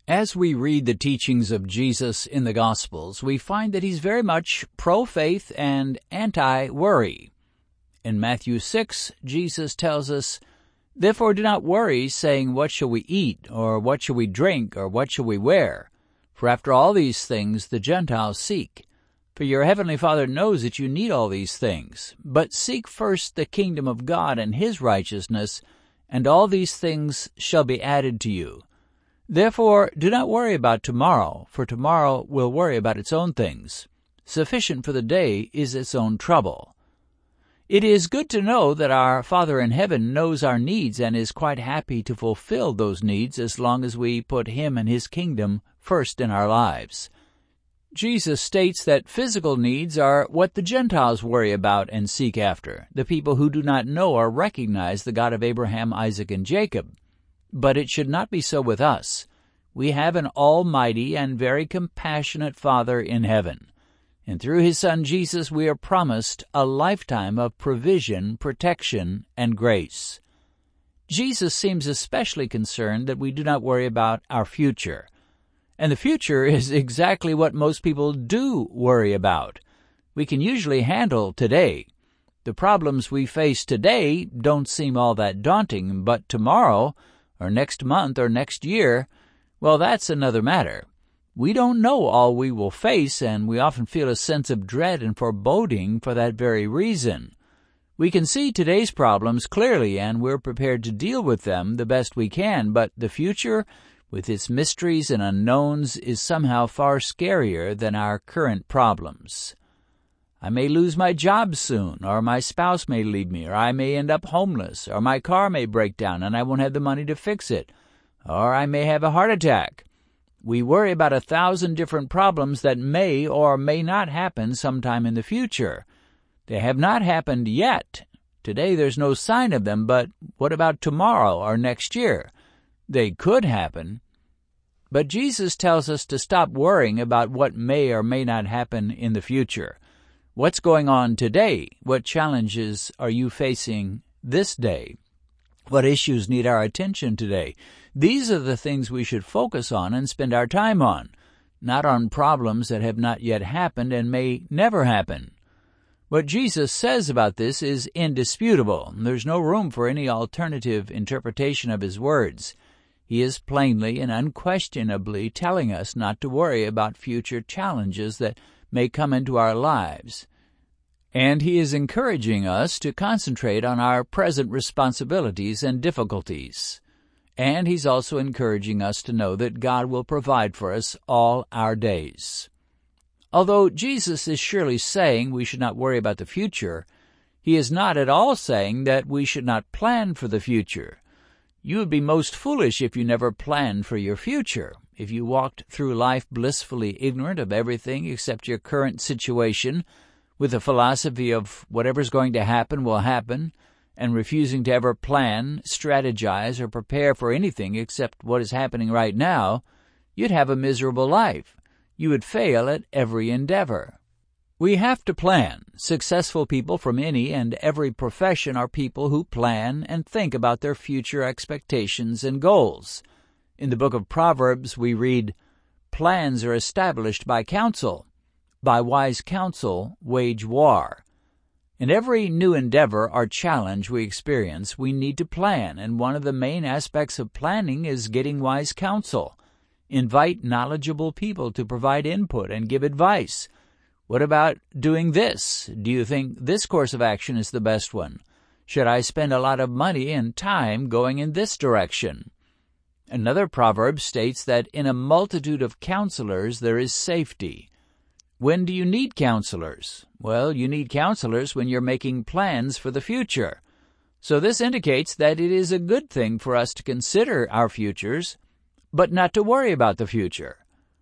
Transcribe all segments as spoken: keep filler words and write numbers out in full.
As we read the teachings of Jesus in the Gospels, we find that he's very much pro-faith and anti-worry. In Matthew six, Jesus tells us, "Therefore do not worry, saying, What shall we eat, or what shall we drink, or what shall we wear? For after all these things the Gentiles seek. For your heavenly Father knows that you need all these things. But seek first the kingdom of God and his righteousness, and all these things shall be added to you. Therefore do not worry about tomorrow, for tomorrow will worry about its own things. Sufficient for the day is its own trouble." It is good to know that our Father in heaven knows our needs and is quite happy to fulfill those needs as long as we put him and his kingdom first in our lives. Jesus states that physical needs are what the Gentiles worry about and seek after, the people who do not know or recognize the God of Abraham, Isaac, and Jacob. But it should not be so with us. We have an almighty and very compassionate Father in heaven, and through his Son Jesus we are promised a lifetime of provision, protection, and grace. Jesus seems especially concerned that we do not worry about our future. And the future is exactly what most people do worry about. We can usually handle today. The problems we face today don't seem all that daunting, but tomorrow, or next month, or next year, well, that's another matter. We don't know all we will face, and we often feel a sense of dread and foreboding for that very reason. We can see today's problems clearly, and we're prepared to deal with them the best we can, but the future, with its mysteries and unknowns, is somehow far scarier than our current problems. I may lose my job soon, or my spouse may leave me, or I may end up homeless, or my car may break down and I won't have the money to fix it, or I may have a heart attack. We worry about a thousand different problems that may or may not happen sometime in the future. They have not happened yet. Today there's no sign of them, but what about tomorrow or next year? They could happen. But Jesus tells us to stop worrying about what may or may not happen in the future. What's going on today? What challenges are you facing this day? What issues need our attention today? These are the things we should focus on and spend our time on, not on problems that have not yet happened and may never happen. What Jesus says about this is indisputable. There's no room for any alternative interpretation of his words. He is plainly and unquestionably telling us not to worry about future challenges that may come into our lives. And he is encouraging us to concentrate on our present responsibilities and difficulties. And he's also encouraging us to know that God will provide for us all our days. Although Jesus is surely saying we should not worry about the future, he is not at all saying that we should not plan for the future. You would be most foolish if you never planned for your future. If you walked through life blissfully ignorant of everything except your current situation, with a philosophy of whatever's going to happen will happen, and refusing to ever plan, strategize, or prepare for anything except what is happening right now, you'd have a miserable life. You would fail at every endeavor. We have to plan. Successful people from any and every profession are people who plan and think about their future expectations and goals. In the book of Proverbs we read, "Plans are established by counsel. By wise counsel wage war." In every new endeavor or challenge we experience, we need to plan, and one of the main aspects of planning is getting wise counsel. Invite knowledgeable people to provide input and give advice. What about doing this? Do you think this course of action is the best one? Should I spend a lot of money and time going in this direction? Another proverb states that in a multitude of counselors there is safety. When do you need counselors? Well, you need counselors when you're making plans for the future. So this indicates that it is a good thing for us to consider our futures, but not to worry about the future.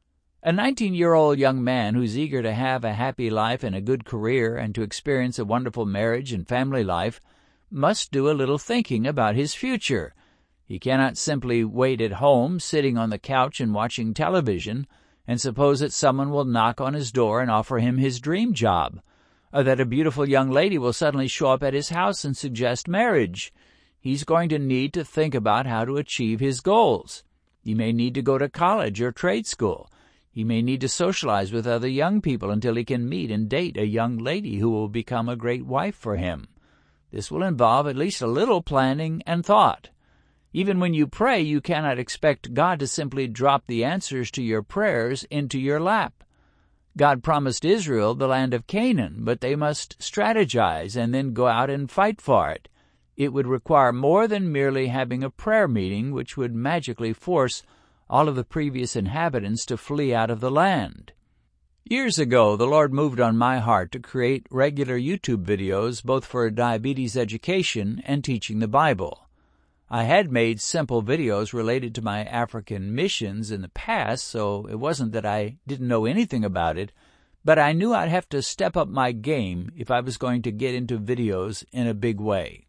A nineteen-year-old young man who's eager to have a happy life and a good career and to experience a wonderful marriage and family life must do a little thinking about his future. He cannot simply wait at home, sitting on the couch and watching television, and suppose that someone will knock on his door and offer him his dream job, or that a beautiful young lady will suddenly show up at his house and suggest marriage. He's going to need to think about how to achieve his goals. He may need to go to college or trade school. He may need to socialize with other young people until he can meet and date a young lady who will become a great wife for him. This will involve at least a little planning and thought. Even when you pray, you cannot expect God to simply drop the answers to your prayers into your lap. God promised Israel the land of Canaan, but they must strategize and then go out and fight for it. It would require more than merely having a prayer meeting, which would magically force all of the previous inhabitants to flee out of the land. Years ago, the Lord moved on my heart to create regular YouTube videos both for diabetes education and teaching the Bible. I had made simple videos related to my African missions in the past, so it wasn't that I didn't know anything about it, but I knew I'd have to step up my game if I was going to get into videos in a big way.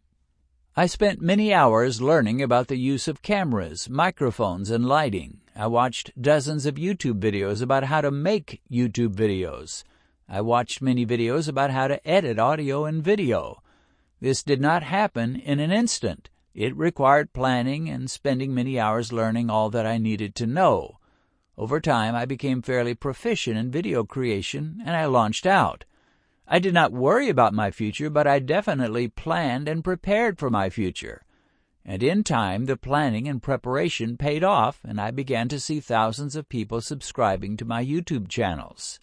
I spent many hours learning about the use of cameras, microphones, and lighting. I watched dozens of YouTube videos about how to make YouTube videos. I watched many videos about how to edit audio and video. This did not happen in an instant. It required planning and spending many hours learning all that I needed to know. Over time, I became fairly proficient in video creation, and I launched out. I did not worry about my future, but I definitely planned and prepared for my future. And in time, the planning and preparation paid off, and I began to see thousands of people subscribing to my YouTube channels.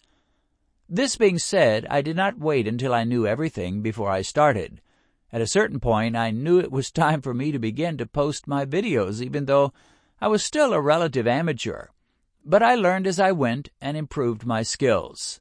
This being said, I did not wait until I knew everything before I started. At a certain point, I knew it was time for me to begin to post my videos, even though I was still a relative amateur. But I learned as I went and improved my skills.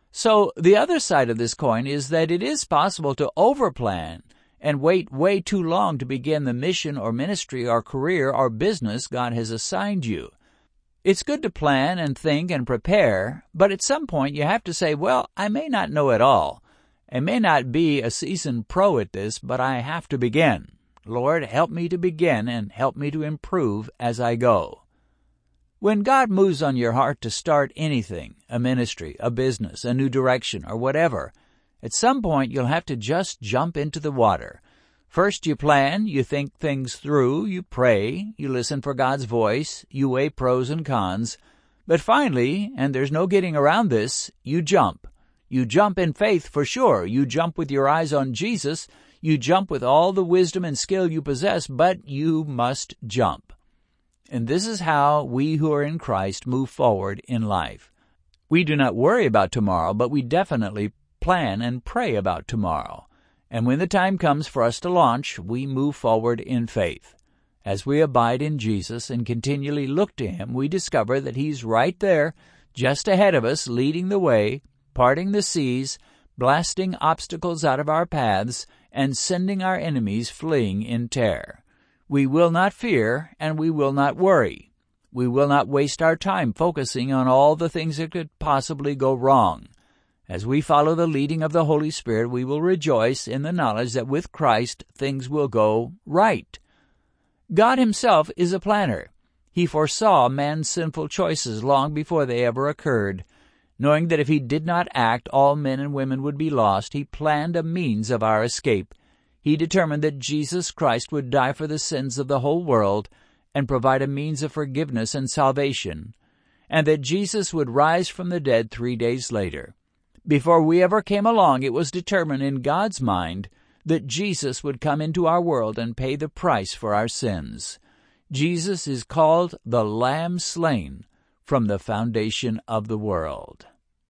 So the other side of this coin is that it is possible to overplan and wait way too long to begin the mission or ministry or career or business God has assigned you. It's good to plan and think and prepare, but at some point you have to say, well, I may not know it all. I may not be a seasoned pro at this, but I have to begin. Lord, help me to begin and help me to improve as I go. When God moves on your heart to start anything, a ministry, a business, a new direction, or whatever, at some point you'll have to just jump into the water. First you plan, you think things through, you pray, you listen for God's voice, you weigh pros and cons, but finally, and there's no getting around this, you jump. You jump in faith for sure. You jump with your eyes on Jesus. You jump with all the wisdom and skill you possess, but you must jump. And this is how we who are in Christ move forward in life. We do not worry about tomorrow, but we definitely plan and pray about tomorrow. And when the time comes for us to launch, we move forward in faith. As we abide in Jesus and continually look to Him, we discover that He's right there, just ahead of us, leading the way, parting the seas, blasting obstacles out of our paths, and sending our enemies fleeing in terror. We will not fear, and we will not worry. We will not waste our time focusing on all the things that could possibly go wrong. As we follow the leading of the Holy Spirit, we will rejoice in the knowledge that with Christ things will go right. God Himself is a planner. He foresaw man's sinful choices long before they ever occurred. Knowing that if He did not act, all men and women would be lost, He planned a means of our escape. He determined that Jesus Christ would die for the sins of the whole world and provide a means of forgiveness and salvation, and that Jesus would rise from the dead three days later. Before we ever came along, it was determined in God's mind that Jesus would come into our world and pay the price for our sins. Jesus is called the Lamb slain from the foundation of the world.